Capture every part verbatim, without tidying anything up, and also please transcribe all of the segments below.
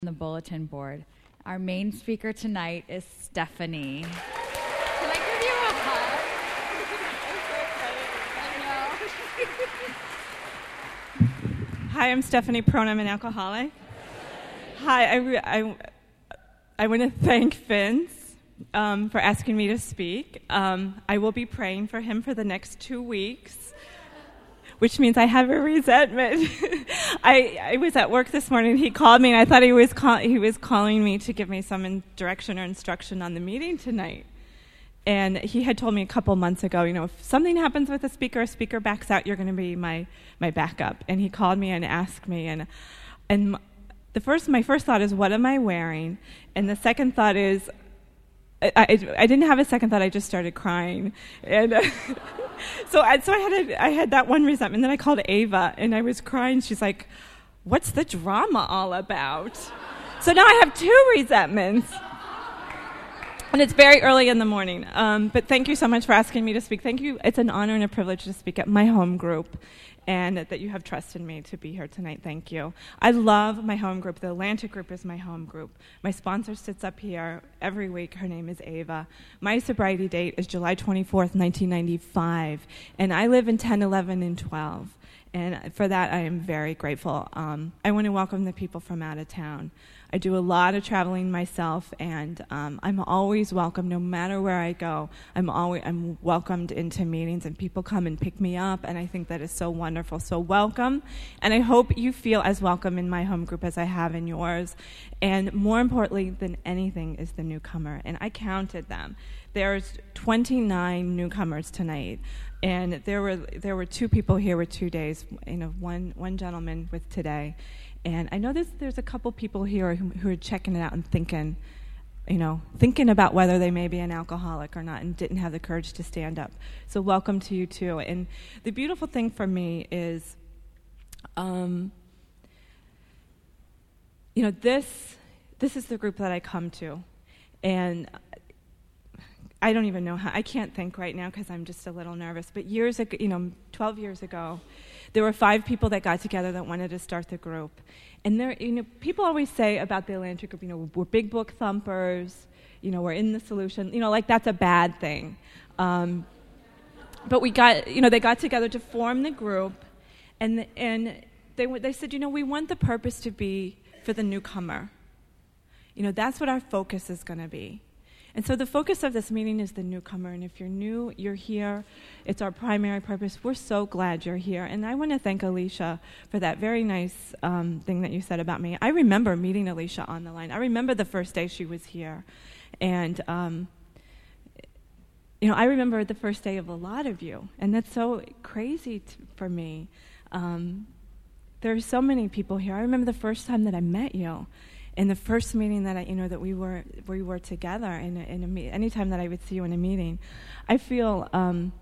The bulletin board. Our main speaker tonight is Stephanie. Can I give you a hug? I know. Hi, I'm Stephanie Prone. I'm an alcoholic. Hi, I, re- I, I want to thank Vince um, for asking me to speak. Um, I will be praying for him for the next two weeks, which means I have a resentment. I, I was at work this morning. He called me, and I thought he was call, he was calling me to give me some in- direction or instruction on the meeting tonight. And he had told me a couple months ago, you know, if something happens with a speaker, a speaker backs out, you're going to be my, my backup. And he called me and asked me, and and the first my first thought is, what am I wearing? And the second thought is, I, I, I didn't have a second thought. I just started crying, and uh, so I, so I had a, I had that one resentment. And then I called Ava, and I was crying. She's like, "What's the drama all about?" So now I have two resentments, and it's very early in the morning. Um, but thank you so much for asking me to speak. Thank you. It's an honor and a privilege to speak at my home group, and that you have trusted me to be here tonight. Thank you. I love my home group. The Atlantic group is my home group. My sponsor sits up here every week. Her name is Ava. My sobriety date is July twenty-fourth, nineteen ninety-five, and I live in ten, eleven, and twelve. And for that, I am very grateful. Um, I want to welcome the people from out of town. I do a lot of traveling myself, and um, I'm always welcome, no matter where I go. I'm always I'm welcomed into meetings, and people come and pick me up, and I think that is so wonderful. So welcome, and I hope you feel as welcome in my home group as I have in yours. And more importantly than anything is the newcomer, and I counted them. There's twenty-nine newcomers tonight, and there were there were two people here with two days. You know, one one gentleman with today. And I know there's, there's a couple people here who, who are checking it out and thinking, you know, thinking about whether they may be an alcoholic or not and didn't have the courage to stand up. So welcome to you, too. And the beautiful thing for me is, um, you know, this this is the group that I come to. And I don't even know how, I can't think right now because I'm just a little nervous. But years ago, you know, twelve years ago, there were five people that got together that wanted to start the group. And there, you know, people always say about the Atlantic group, you know, we're big book thumpers, you know, we're in the solution, you know, like that's a bad thing. Um, but we got, you know, they got together to form the group, and and they they said, you know, we want the purpose to be for the newcomer. You know, that's what our focus is going to be. And so the focus of this meeting is the newcomer, and if you're new, you're here. It's our primary purpose. We're so glad you're here. And I want to thank Alicia for that very nice um, thing that you said about me. I remember meeting Alicia on the line. I remember the first day she was here. And, um, you know, I remember the first day of a lot of you, and that's so crazy t- for me. Um, there are so many people here. I remember the first time that I met you. In the first meeting that I, you know, that we were we were together in a, in a meet, anytime that I would see you in a meeting, I feel, um,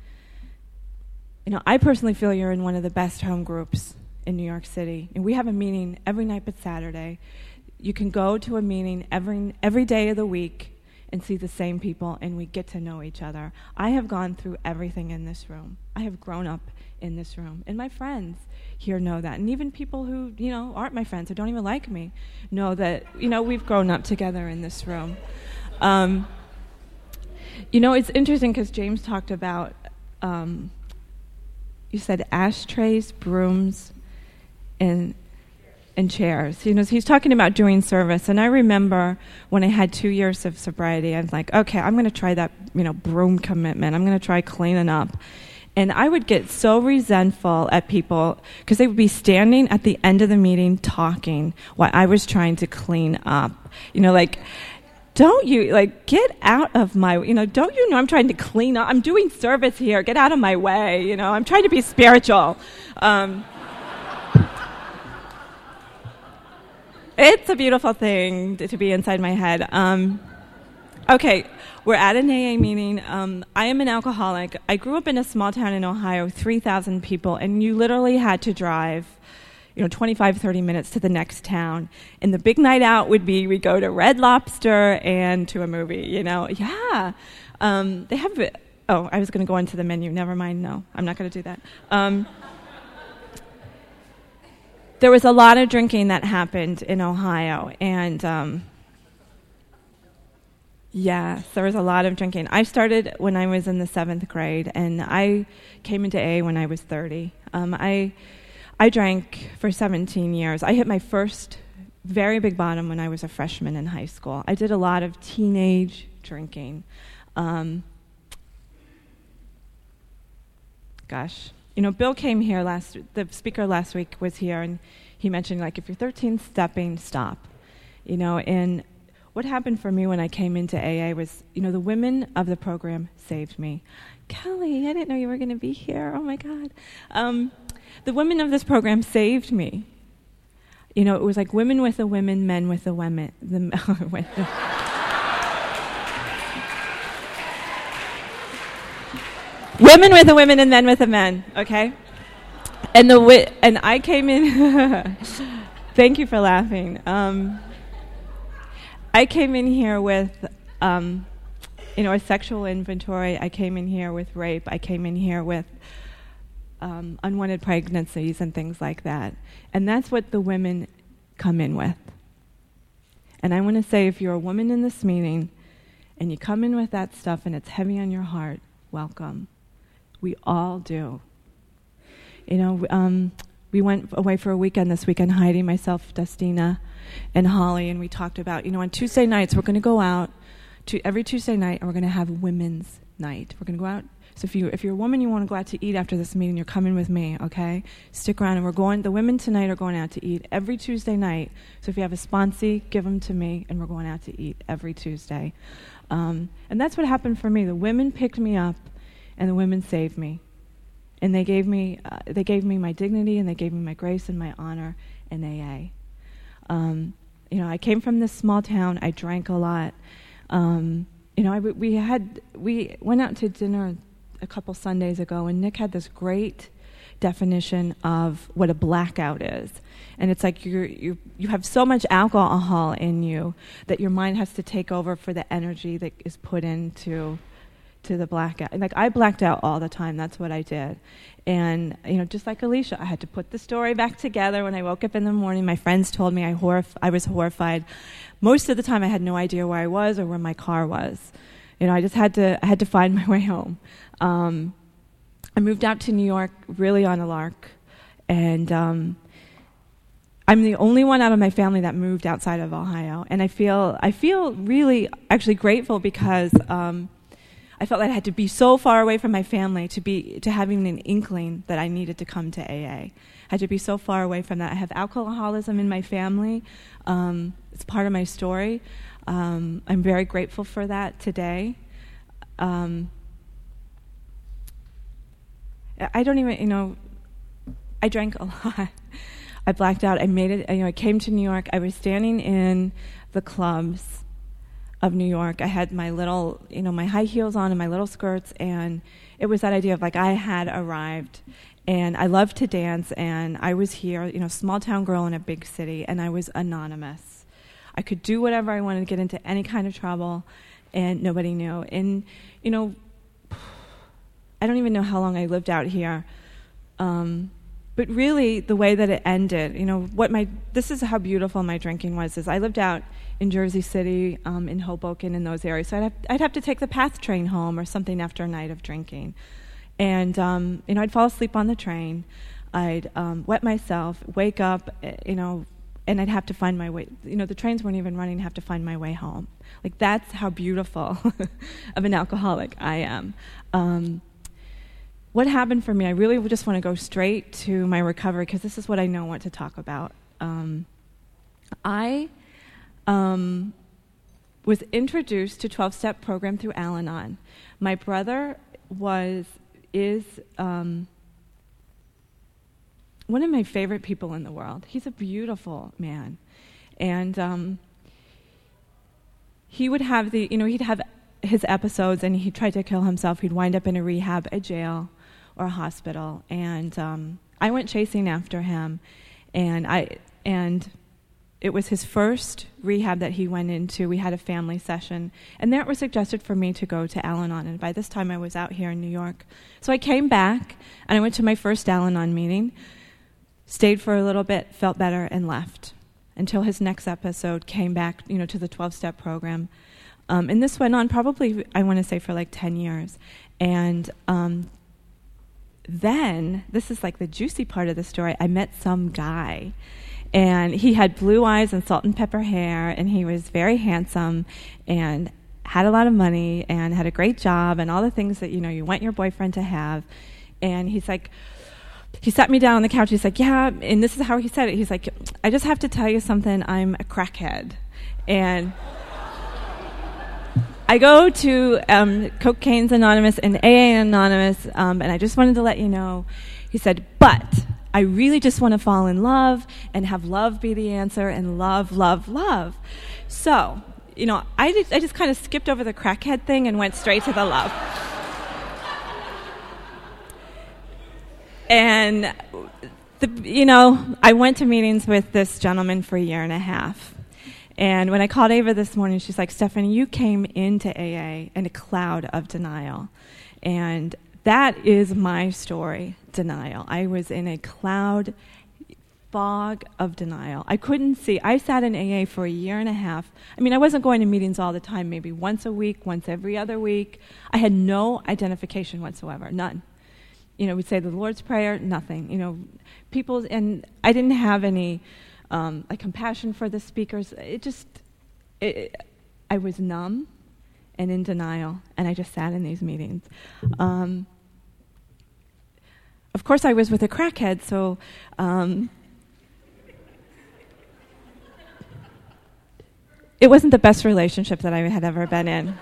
you know, I personally feel you're in one of the best home groups in New York City, and we have a meeting every night but Saturday. You can go to a meeting every every day of the week and see the same people, and we get to know each other. I have gone through everything in this room. I have grown up in this room, and my friends here know that, and even people who, you know, aren't my friends or don't even like me know that, you know, we've grown up together in this room. Um, you know, it's interesting because James talked about, um, you said ashtrays, brooms, and and chairs. You know, so he's talking about doing service, and I remember when I had two years of sobriety, I was like, okay, I'm going to try that, you know, broom commitment. I'm going to try cleaning up. And I would get so resentful at people because they would be standing at the end of the meeting talking while I was trying to clean up. You know, like, don't you, like, get out of my, you know, don't you know I'm trying to clean up? I'm doing service here. Get out of my way. You know, I'm trying to be spiritual. Um, it's a beautiful thing to, to be inside my head. Um, okay. We're at an A A meeting. Um, I am an alcoholic. I grew up in a small town in Ohio, three thousand people, and you literally had to drive, you know, twenty-five, thirty minutes to the next town. And the big night out would be we go to Red Lobster and to a movie, you know. Yeah. Um, they have, oh, I was going to go into the menu. Never mind. No, I'm not going to do that. Um, there was a lot of drinking that happened in Ohio, and um, yes, there was a lot of drinking. I started when I was in the seventh grade, and I came into A A when I was thirty. Um, I I drank for seventeen years. I hit my first very big bottom when I was a freshman in high school. I did a lot of teenage drinking. Um, gosh, you know, Bill came here last, the speaker last week was here, and he mentioned, like, if you're thirteen stepping, stop. You know, and what happened for me when I came into A A was, you know, the women of the program saved me. Kelly, I didn't know you were going to be here. Oh, my God. Um, the women of this program saved me. You know, it was like women with the women, men with the women. The, with the women with the women and men with the men, okay? And the wi- and I came in... Thank you for laughing. Um, I came in here with, um, you know, a sexual inventory. I came in here with rape. I came in here with um, unwanted pregnancies and things like that. And that's what the women come in with. And I want to say, if you're a woman in this meeting and you come in with that stuff and it's heavy on your heart, welcome. We all do. You know, um, we went away for a weekend this weekend, Heidi, myself, Dustina, and Holly, and we talked about, you know, on Tuesday nights, we're going to go out to every Tuesday night, and we're going to have women's night. We're going to go out. So if, you, if you're a woman, you want to go out to eat after this meeting, you're coming with me, okay? Stick around, and we're going, the women tonight are going out to eat every Tuesday night. So if you have a sponsee, give them to me, and we're going out to eat every Tuesday. Um, and that's what happened for me. The women picked me up, and the women saved me. And they gave me, uh, they gave me my dignity, and they gave me my grace and my honor in A A. Um, you know, I came from this small town. I drank a lot. Um, you know, I, we had we went out to dinner a couple Sundays ago, and Nick had this great definition of what a blackout is. And it's like you're, you you have so much alcohol in you that your mind has to take over for the energy that is put into to the blackout. And like, I blacked out all the time. That's what I did. And, you know, just like Alicia, I had to put the story back together. When I woke up in the morning, my friends told me I, horrif- I was horrified. Most of the time, I had no idea where I was or where my car was. You know, I just had to I had to find my way home. Um, I moved out to New York really on a lark. And um, I'm the only one out of my family that moved outside of Ohio. And I feel I feel really actually grateful because... Um, I felt like I had to be so far away from my family to be to having an inkling that I needed to come to A A. I had to be so far away from that. I have alcoholism in my family. Um, it's part of my story. Um, I'm very grateful for that today. Um, I don't even, you know, I drank a lot. I blacked out. I made it, you know, I came to New York. I was standing in the clubs of New York. I had my little, you know, my high heels on and my little skirts, and it was that idea of like I had arrived, and I loved to dance, and I was here, you know, small town girl in a big city, and I was anonymous. I could do whatever I wanted, to get into any kind of trouble, and nobody knew. And, you know, I don't even know how long I lived out here. Um, but really, the way that it ended, you know, what my, this is how beautiful my drinking was, is I lived out in Jersey City, um, in Hoboken, in those areas. So I'd have, I'd have to take the PATH train home or something after a night of drinking. And, um, you know, I'd fall asleep on the train. I'd um, wet myself, wake up, you know, and I'd have to find my way. You know, the trains weren't even running, I'd have to find my way home. Like, that's how beautiful of an alcoholic I am. Um, what happened for me, I really just want to go straight to my recovery, because this is what I know what to talk about. Um, I... Um, was introduced to twelve-step program through Al-Anon. My brother was, is um, one of my favorite people in the world. He's a beautiful man. And um, he would have the, you know, he'd have his episodes and he'd try to kill himself. He'd wind up in a rehab, a jail, or a hospital. And um, I went chasing after him. And I, and... It was his first rehab that he went into. We had a family session. And there it was suggested for me to go to Al-Anon. And by this time, I was out here in New York. So I came back, and I went to my first Al-Anon meeting. stayed for a little bit, felt better, and left until his next episode came back, you know, to the twelve-step program. Um, and this went on probably, I want to say, for like ten years. And um, then, this is like the juicy part of the story, I met some guy. And he had blue eyes and salt and pepper hair, and he was very handsome and had a lot of money and had a great job and all the things that, you know, you want your boyfriend to have. And he's like, he sat me down on the couch. He's like, yeah, and this is how he said it. He's like, I just have to tell you something. I'm a crackhead. And I go to um, Cocaine's Anonymous and A A Anonymous, um, and I just wanted to let you know. He said, but I really just want to fall in love and have love be the answer and love, love, love. So, you know, I just, I just kind of skipped over the crackhead thing and went straight to the love. And, the, you know, I went to meetings with this gentleman for a year and a half. And when I called Ava this morning, she's like, Stephanie, you came into A A in a cloud of denial. And that is my story, denial. I was in a cloud, fog of denial. I couldn't see. I sat in A A for a year and a half. I mean, I wasn't going to meetings all the time, maybe once a week, once every other week. I had no identification whatsoever, none. You know, we'd say the Lord's Prayer, nothing. You know, people, and I didn't have any um, like compassion for the speakers. It just, it, I was numb and in denial, and I just sat in these meetings. Um, of course, I was with a crackhead, so um, it wasn't the best relationship that I had ever been in.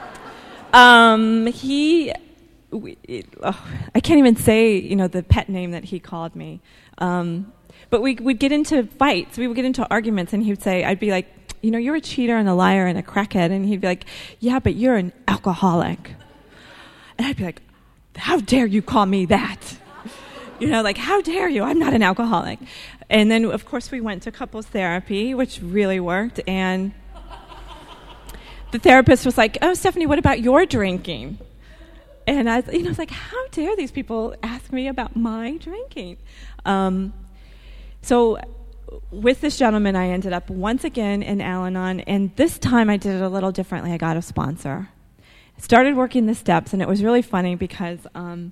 Um, he, we, it, oh, I can't even say, you know, the pet name that he called me. Um, but we would get into fights. We would get into arguments, and he would say, I'd be like, you know, you're a cheater and a liar and a crackhead. And he'd be like, yeah, but you're an alcoholic. And I'd be like, how dare you call me that? You know, like, how dare you? I'm not an alcoholic. And then, of course, we went to couples therapy, which really worked. And the therapist was like, oh, Stephanie, what about your drinking? And I, you know, I was like, how dare these people ask me about my drinking? Um, so with this gentleman, I ended up once again in Al-Anon, and this time I did it a little differently. I got a sponsor. Started working the steps, and it was really funny because, um,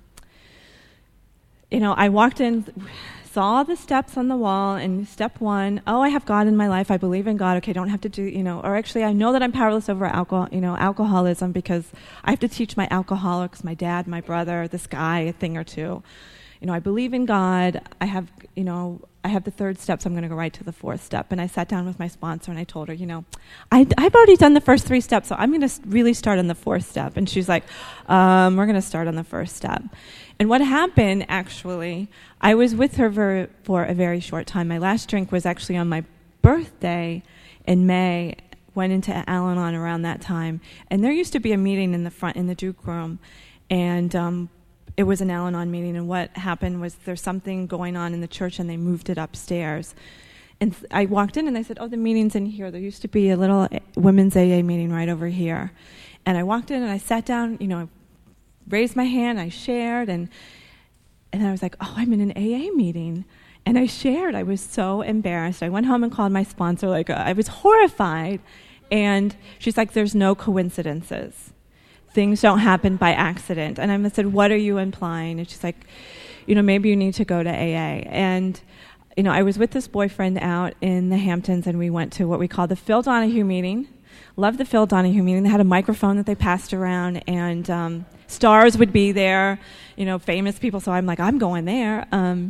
you know, I walked in, saw the steps on the wall, and step one, oh, I have God in my life. I believe in God. Okay, don't have to do, you know, or actually I know that I'm powerless over alcohol, you know, alcoholism because I have to teach my alcoholics, my dad, my brother, this guy, a thing or two. You know, I believe in God. I have, you know, I have the third step, so I'm going to go right to the fourth step. And I sat down with my sponsor, and I told her, you know, I, I've already done the first three steps, so I'm going to really start on the fourth step. And she's like, um, we're going to start on the first step. And what happened, actually, I was with her for, for a very short time. My last drink was actually on my birthday in May, went into Al-Anon around that time. And there used to be a meeting in the front, in the Duke Room, and um, it was an Al-Anon meeting, and what happened was there's something going on in the church, and they moved it upstairs. And th- I walked in, and they said, oh, the meeting's in here. There used to be a little a- women's A A meeting right over here. And I walked in, and I sat down, you know, I raised my hand, I shared, and and I was like, oh, I'm in an A A meeting. And I shared. I was so embarrassed. I went home and called my sponsor. Like, uh, I was horrified. And she's like, there's no coincidences. Things don't happen by accident. And I said, what are you implying? And she's like, you know, maybe you need to go to A A. And, you know, I was with this boyfriend out in the Hamptons, and we went to what we call the Phil Donahue meeting. Loved the Phil Donahue meeting. They had a microphone that they passed around, and um, stars would be there, you know, famous people. So I'm like, I'm going there. Um,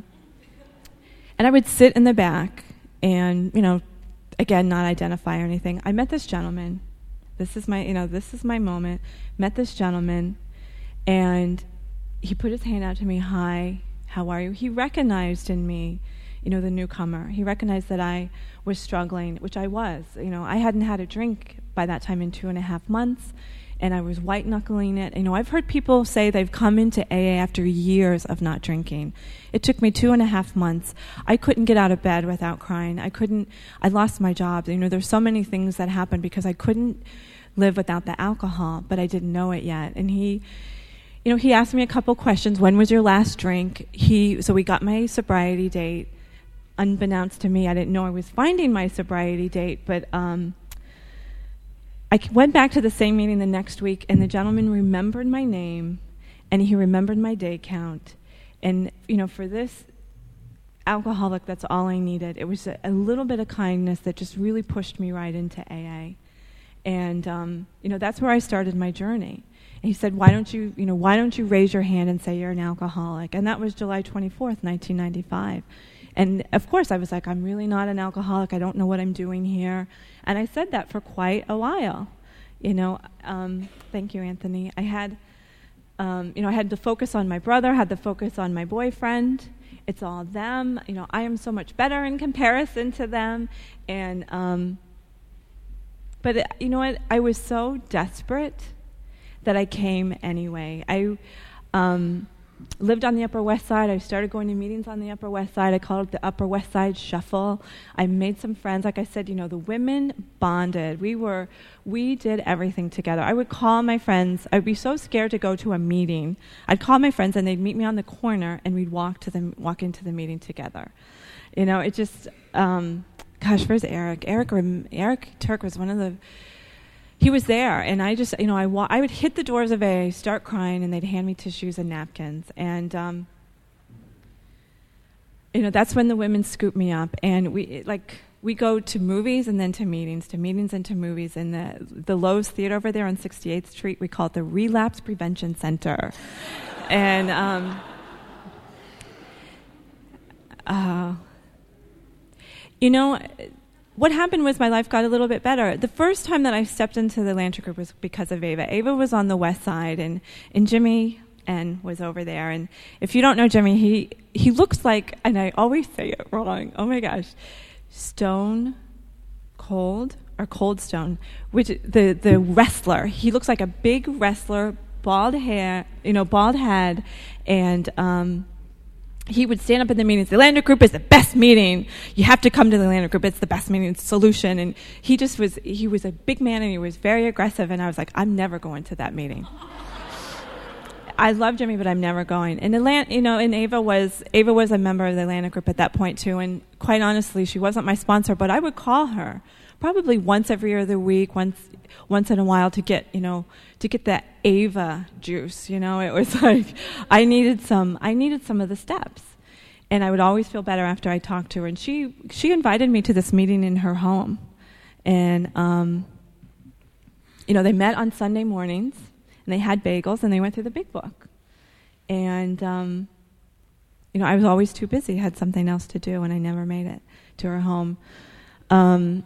and I would sit in the back and, you know, again, not identify or anything. I met this gentleman. This is my, you know, this is my moment. Met this gentleman, and he put his hand out to me. Hi, how are you? He recognized in me, you know, the newcomer. He recognized that I was struggling, which I was. You know, I hadn't had a drink by that time in two and a half months, and I was white-knuckling it. You know, I've heard people say they've come into A A after years of not drinking. It took me two and a half months. I couldn't get out of bed without crying. I couldn't, I lost my job. You know, there's so many things that happened because I couldn't live without the alcohol, but I didn't know it yet. And he, you know, he asked me a couple questions. When was your last drink? He, so we got my sobriety date. unbeknownst to me, I didn't know I was finding my sobriety date, but um, I went back to the same meeting the next week, and the gentleman remembered my name, and he remembered my day count. And, you know, for this alcoholic, that's all I needed. It was a, a little bit of kindness that just really pushed me right into A A. And, um, you know, that's where I started my journey. And he said, why don't you, you know, why don't you raise your hand and say you're an alcoholic? And that was July twenty-fourth, nineteen ninety-five. And, of course, I was like, I'm really not an alcoholic. I don't know what I'm doing here. And I said that for quite a while. You know, um, thank you, Anthony. I had, um, you know, I had to focus on my brother, had to focus on my boyfriend. It's all them. You know, I am so much better in comparison to them. And, um, but, it, you know what? I was so desperate that I came anyway. I um, lived on the Upper West Side. I started going to meetings on the Upper West Side. I called it the Upper West Side Shuffle. I made some friends. Like I said, you know, the women bonded. We were, we did everything together. I would call my friends. I'd be so scared to go to a meeting. I'd call my friends, and they'd meet me on the corner, and we'd walk to the walk into the meeting together. You know, it just, um, gosh, where's Eric? Eric, Eric Turk was one of the. He was there, and I just, you know, I, wa- I would hit the doors of A A, start crying, and they'd hand me tissues and napkins. And, um, you know, that's when the women scoop me up. And we, like, we go to movies and then to meetings, to meetings and to movies. And the, the Lowe's Theater over there on sixty-eighth Street, we call it the Relapse Prevention Center. and, um, uh, you know... What happened was my life got a little bit better. The first time that I stepped into the Lantern Group was because of Ava. Ava was on the west side, and, and Jimmy N was over there. And if you don't know Jimmy, he, he looks like, and I always say it wrong, oh my gosh, Stone Cold, or Cold Stone, which the, the wrestler. He looks like a big wrestler, bald hair, you know, bald head, and... Um, he would stand up in the meetings. The Lander Group is the best meeting. You have to come to the Lander Group. It's the best meeting. It's solution. And he just was, he was a big man, and he was very aggressive. And I was like, I'm never going to that meeting. I love Jimmy, but I'm never going. And, Atlanta, you know, and Ava was, Ava was a member of the Lander Group at that point, too. And quite honestly, she wasn't my sponsor, but I would call her probably once every other week, once once in a while to get, you know, to get that Ava juice, you know. It was like I needed some I needed some of the steps. And I would always feel better after I talked to her. And she she invited me to this meeting in her home. And um, you know, they met on Sunday mornings, and they had bagels, and they went through the big book. And um, you know, I was always too busy, had something else to do, and I never made it to her home. Um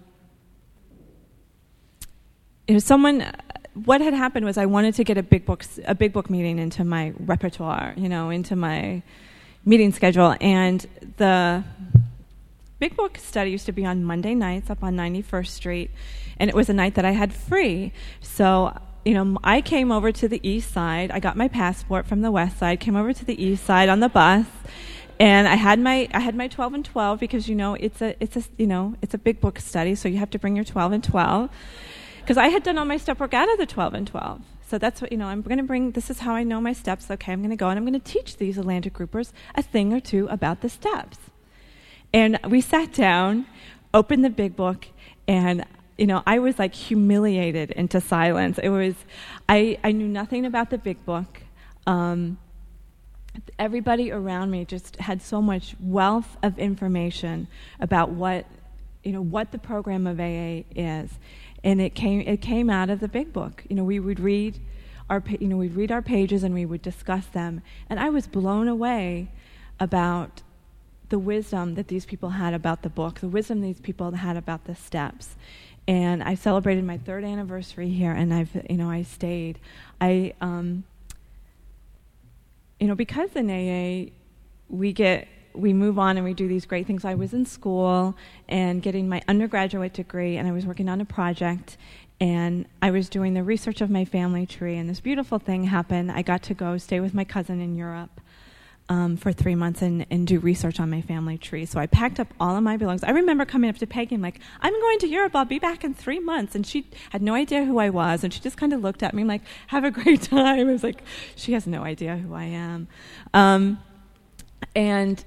You know, someone, what had happened was I wanted to get a big book, a big book meeting into my repertoire, you know, into my meeting schedule. And the big book study used to be on Monday nights up on ninety-first Street, and it was a night that I had free. So, you know, I came over to the east side. I got my passport from the west side, came over to the east side on the bus, and I had my I had my twelve and twelve because, you know, it's a it's a you know it's a big book study, so you have to bring your twelve and twelve. Because I had done all my step work out of the twelve and twelve. So that's what, you know, I'm going to bring, this is how I know my steps. Okay, I'm going to go and I'm going to teach these Atlantic groupers a thing or two about the steps. And we sat down, opened the big book, and, you know, I was like humiliated into silence. It was, I, I knew nothing about the big book. Um, everybody around me just had so much wealth of information about what, you know, what the program of A A is. And it came it came out of the big book. You know, we would read our you know we'd read our pages and we would discuss them. And I was blown away about the wisdom that these people had about the book, the wisdom these people had about the steps. And I celebrated my third anniversary here, and I've you know I stayed. I um, you know because in A A we get. we move on and we do these great things. I was in school and getting my undergraduate degree, and I was working on a project, and I was doing the research of my family tree, and this beautiful thing happened. I got to go stay with my cousin in Europe um, for three months and, and do research on my family tree. So I packed up all of my belongings. I remember coming up to Peggy and like, I'm going to Europe. I'll be back in three months. And she had no idea who I was, and she just kind of looked at me like, have a great time. I was like, she has no idea who I am. Um, and...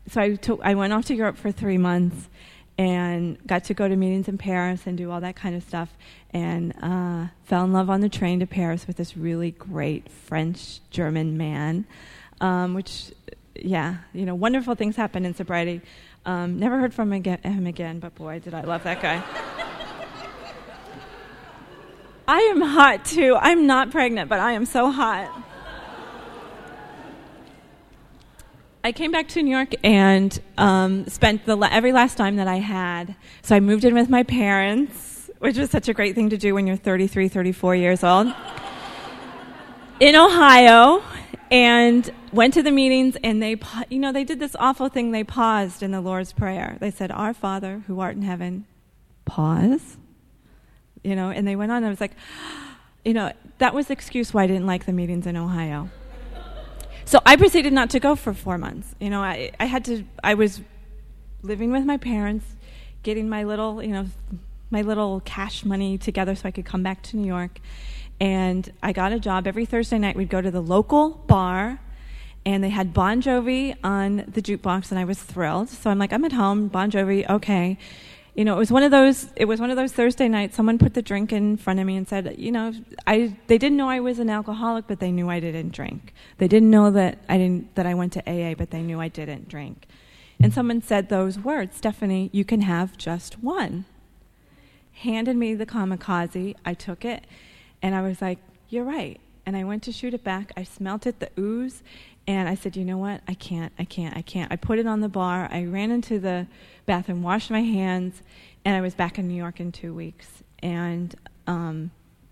so I took, I went off to Europe for three months and got to go to meetings in Paris and do all that kind of stuff, and uh, fell in love on the train to Paris with this really great French-German man, um, which, yeah, you know, wonderful things happen in sobriety. Um, never heard from again, him again, but boy, did I love that guy. I am hot, too. I'm not pregnant, but I am so hot. I came back to New York and um, spent the la- every last time that I had. So I moved in with my parents, which was such a great thing to do when you're thirty-three, thirty-four years old, in Ohio, and went to the meetings, and they, you know, they did this awful thing. They paused in the Lord's Prayer. They said, "Our Father, who art in heaven," pause, you know, and they went on. And I was like, you know, that was the excuse why I didn't like the meetings in Ohio. So I proceeded not to go for four months. You know, I, I had to, I was living with my parents, getting my little, you know, my little cash money together so I could come back to New York. And I got a job. Every Thursday night we'd go to the local bar, and they had Bon Jovi on the jukebox, and I was thrilled. So I'm like, I'm at home, Bon Jovi, okay. You know, it was one of those. It was one of those Thursday nights. Someone put the drink in front of me and said, you know, I. They didn't know I was an alcoholic, but they knew I didn't drink. They didn't know that I didn't that I went to A A, but they knew I didn't drink. And someone said those words, "Stephanie, you can have just one." Handed me the kamikaze. I took it, and I was like, "You're right." And I went to shoot it back. I smelt it, the ooze, and I said, "You know what? I can't. I can't. I can't." I put it on the bar. I ran into the bathroom, washed my hands, and I was back in New York in two weeks. And um,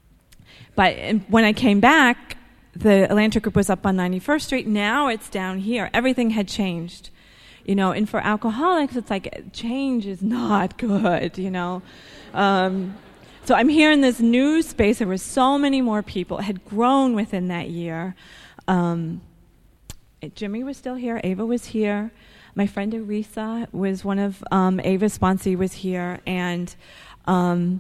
but and when I came back, the Atlantic Group was up on ninety-first Street. Now it's down here. Everything had changed, you know. And for alcoholics, it's like change is not good, you know. Um, so I'm here in this new space. There were so many more people. It had grown within that year. Um, Jimmy was still here. Ava was here. My friend Arisa was one of um, Ava's sponsee was here, and um,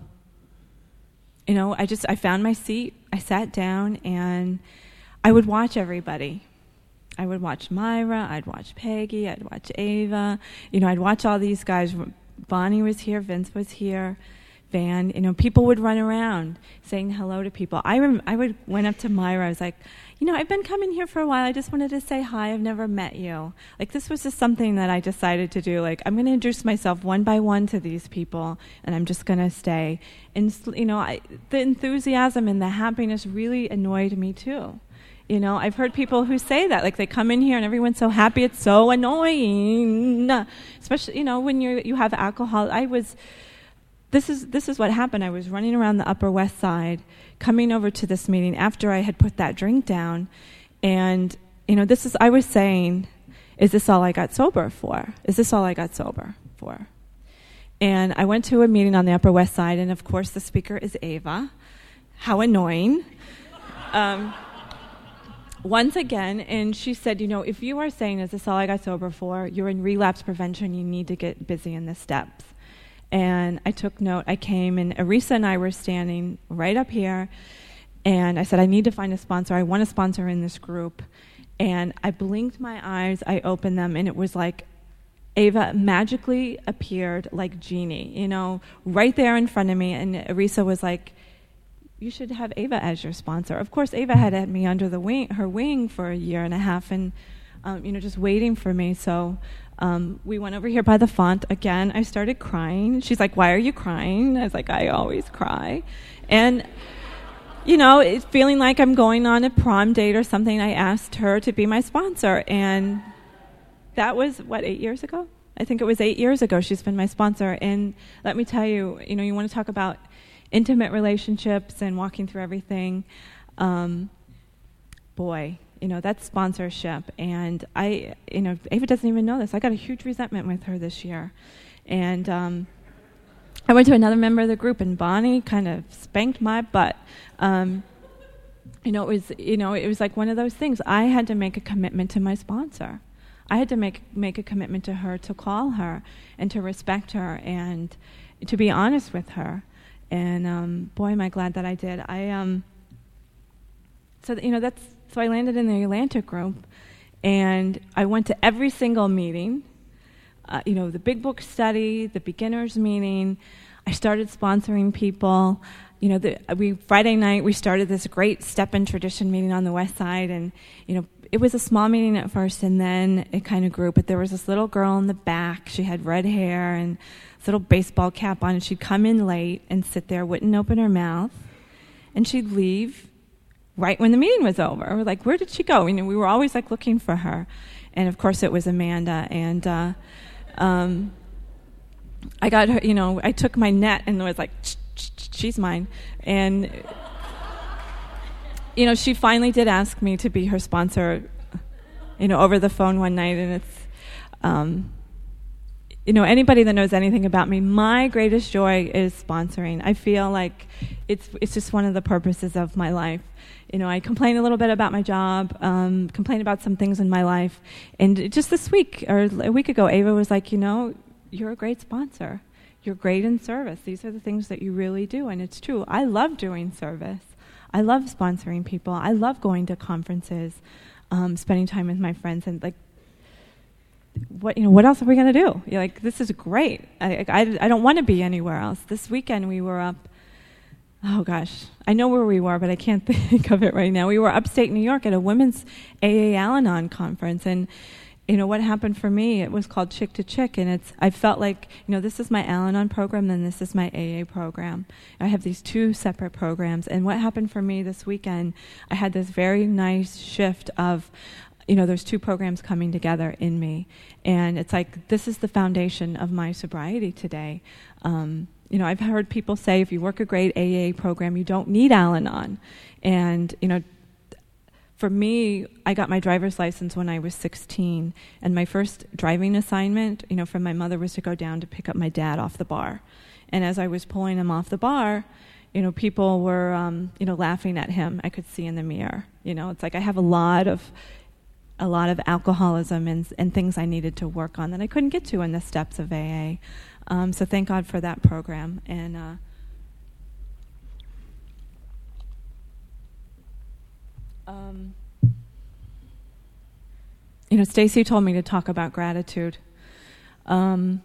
you know, I just I found my seat. I sat down, and I would watch everybody. I would watch Myra. I'd watch Peggy. I'd watch Ava. You know, I'd watch all these guys. Bonnie was here. Vince was here. Van. You know, people would run around saying hello to people. I rem- I would went up to Myra. I was like, you know, I've been coming here for a while. I just wanted to say hi. I've never met you. Like, this was just something that I decided to do. Like, I'm going to introduce myself one by one to these people, and I'm just going to stay. And, you know, I, the enthusiasm and the happiness really annoyed me, too. You know, I've heard people who say that. Like, they come in here, and everyone's so happy. It's so annoying. Especially, you know, when you you have alcohol. I was... This is this is what happened. I was running around the Upper West Side, coming over to this meeting after I had put that drink down, and you know, this is I was saying, is this all I got sober for? Is this all I got sober for? And I went to a meeting on the Upper West Side, and of course the speaker is Ava. How annoying. Um, once again, and she said, you know, if you are saying, is this all I got sober for, you're in relapse prevention, you need to get busy in the steps. And I took note. I came, and Arisa and I were standing right up here, and I said, I need to find a sponsor. I want a sponsor in this group. And I blinked my eyes. I opened them, and it was like Ava magically appeared like Genie, you know, right there in front of me. And Arisa was like, you should have Ava as your sponsor. Of course, Ava had had me under the wing, her wing for a year and a half, and, um, you know, just waiting for me. So... Um, we went over here by the font. Again, I started crying. She's like, why are you crying? I was like, I always cry. And, you know, it's feeling like I'm going on a prom date or something. I asked her to be my sponsor. And that was, what, eight years ago? I think it was eight years ago she's been my sponsor. And let me tell you, you know, you want to talk about intimate relationships and walking through everything. Um, boy. You know, that's sponsorship. And I, you know, Ava doesn't even know this. I got a huge resentment with her this year. And um, I went to another member of the group, and Bonnie kind of spanked my butt. Um, you know, it was, you know, it was like one of those things. I had to make a commitment to my sponsor. I had to make make a commitment to her, to call her and to respect her and to be honest with her. And um, boy, am I glad that I did. I um, so you know that's. So I landed in the Atlantic Group, and I went to every single meeting. uh, you know, the big book study, the beginners meeting. I started sponsoring people. You know, the, we Friday night we started this great Step In tradition meeting on the west side, and you know, it was a small meeting at first, and then it kind of grew. But there was this little girl in the back. She had red hair and this little baseball cap on, and she'd come in late and sit there, wouldn't open her mouth, and she'd leave right when the meeting was over. We're like, where did she go? You know, we were always like looking for her, and of course it was Amanda. And uh, um, I got her. You know, I took my net and was like, she's mine, and. You know, she finally did ask me to be her sponsor, you know, over the phone one night, and it's, um, you know, anybody that knows anything about me, my greatest joy is sponsoring. I feel like it's it's just one of the purposes of my life. You know, I complain a little bit about my job, um, complain about some things in my life, and just this week, or a week ago, Ava was like, you know, you're a great sponsor. You're great in service. These are the things that you really do, and it's true. I love doing service. I love sponsoring people. I love going to conferences, um, spending time with my friends, and like, what you know, what else are we gonna do? You're like, this is great. I I, I don't want to be anywhere else. This weekend we were up. Oh gosh, I know where we were, but I can't think of it right now. We were upstate New York at a women's A A Al-Anon conference, and you know what happened for me? It was called Chick to Chick, and it's. I felt like, you know, this is my Al-Anon program, then this is my A A program. I have these two separate programs, and what happened for me this weekend? I had this very nice shift of, you know, there's two programs coming together in me, and it's like this is the foundation of my sobriety today. Um, you know, I've heard people say if you work a great A A program, you don't need Al-Anon, and you know. For me, I got my driver's license when I was sixteen, and my first driving assignment, you know, from my mother was to go down to pick up my dad off the bar. And as I was pulling him off the bar, you know, people were, um, you know, laughing at him. I could see in the mirror. You know, it's like I have a lot of, a lot of alcoholism and and things I needed to work on that I couldn't get to in the steps of A A. Um, so thank God for that program. And uh, Um, you know, Stacy told me to talk about gratitude. Um,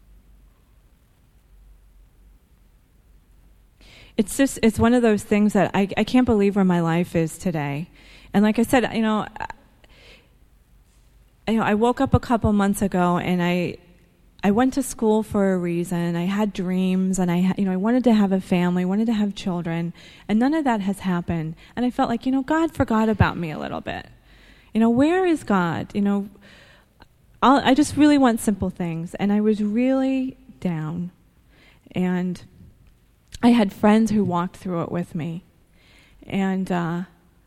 it's just, it's one of those things that I, I can't believe where my life is today. And like I said, you know, I, you know, I woke up a couple months ago and I, I went to school for a reason. I had dreams, and I, you know, I wanted to have a family, wanted to have children, and none of that has happened. And I felt like, you know, God forgot about me a little bit. You know, where is God? You know, I'll, I just really want simple things, and I was really down. And I had friends who walked through it with me, and uh,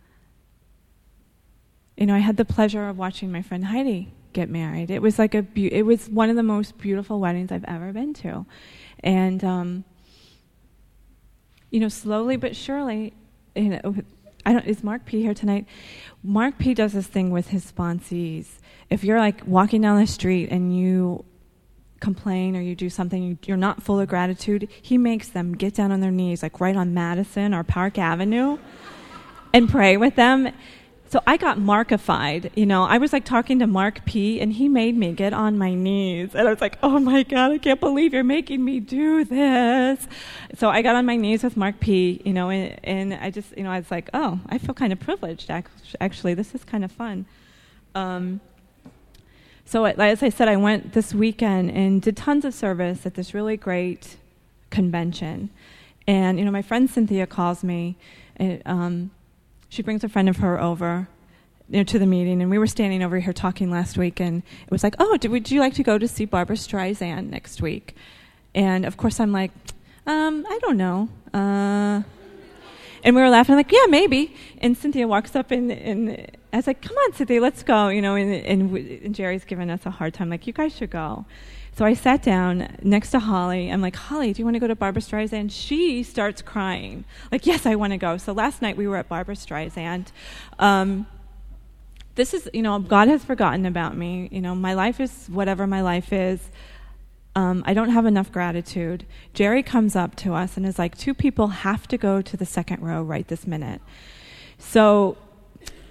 you know, I had the pleasure of watching my friend Heidi get married. It was like a be- it was one of the most beautiful weddings I've ever been to. And um, you know, slowly but surely, you know, I don't is Mark P here tonight? Mark P does this thing with his sponsees. If you're like walking down the street and you complain or you do something, you, you're not full of gratitude, he makes them get down on their knees, like right on Madison or Park Avenue, and pray with them. So I got Markified, you know. I was like talking to Mark P, and he made me get on my knees. And I was like, oh my God, I can't believe you're making me do this. So I got on my knees with Mark P, you know, and, and I just, you know, I was like, oh, I feel kind of privileged, actually. This is kind of fun. Um, so as I said, I went this weekend and did tons of service at this really great convention. And, you know, my friend Cynthia calls me, and, um, she brings a friend of her over, you know, to the meeting, and we were standing over here talking last week, and it was like, oh, would you like to go to see Barbra Streisand next week? And, of course, I'm like, um, I don't know. Uh, and we were laughing, like, yeah, maybe. And Cynthia walks up, and, and I was like, come on, Cynthia, let's go. You know, and, and, and Jerry's giving us a hard time, like, you guys should go. So I sat down next to Holly. I'm like, Holly, do you want to go to Barbra Streisand? She starts crying. Like, yes, I want to go. So last night we were at Barbra Streisand. Um, this is, you know, God has forgotten about me. You know, my life is whatever my life is. Um, I don't have enough gratitude. Jerry comes up to us and is like, two people have to go to the second row right this minute. So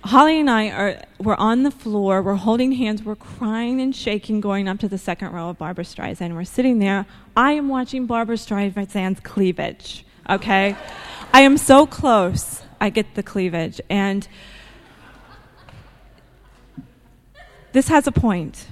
Holly and I are we're on the floor, we're holding hands, we're crying and shaking going up to the second row of Barbra Streisand. We're sitting there. I am watching Barbra Streisand's cleavage, okay? I am so close, I get the cleavage. And this has a point.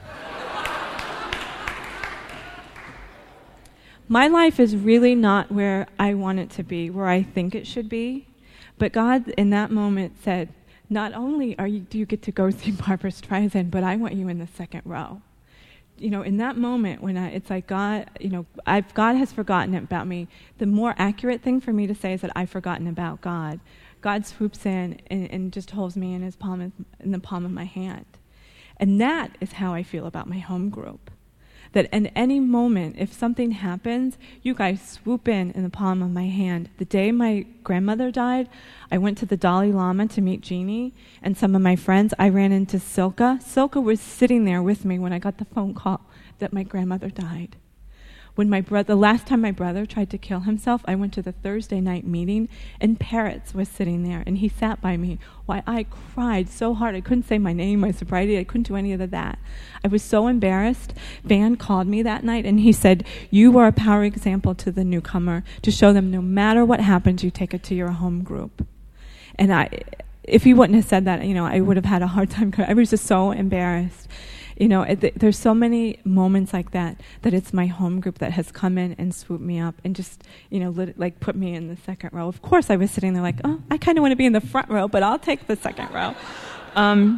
My life is really not where I want it to be, where I think it should be. But God, in that moment, said, not only are you, do you get to go see Barbra Streisand, but I want you in the second row. You know, in that moment when I, it's like God, you know, I've, God has forgotten about me. The more accurate thing for me to say is that I've forgotten about God. God swoops in and, and just holds me in his palm, of, in the palm of my hand. And that is how I feel about my home group. That in any moment, if something happens, you guys swoop in in the palm of my hand. The day my grandmother died, I went to the Dalai Lama to meet Jeannie and some of my friends. I ran into Silka. Silka was sitting there with me when I got the phone call that my grandmother died. When my brother, the last time my brother tried to kill himself, I went to the Thursday night meeting, and Peretz was sitting there, and he sat by me. Why, I cried so hard. I couldn't say my name, my sobriety. I couldn't do any of that. I was so embarrassed. Van called me that night, and he said, you are a power example to the newcomer to show them no matter what happens, you take it to your home group. And I, if he wouldn't have said that, you know, I would have had a hard time. I was just so embarrassed. You know, it, there's so many moments like that, that it's my home group that has come in and swooped me up and just, you know, lit, like put me in the second row. Of course, I was sitting there like, oh, I kind of want to be in the front row, but I'll take the second row. Um,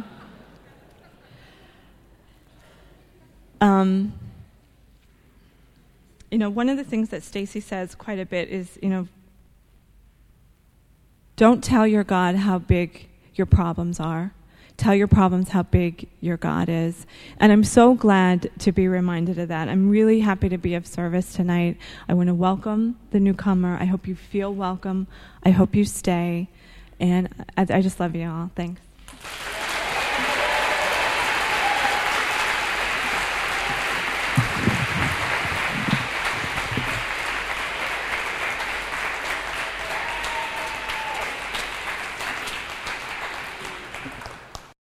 um, you know, one of the things that Stacy says quite a bit is, you know, don't tell your God how big your problems are. Tell your problems how big your God is. And I'm so glad to be reminded of that. I'm really happy to be of service tonight. I want to welcome the newcomer. I hope you feel welcome. I hope you stay. And I, I just love you all. Thanks.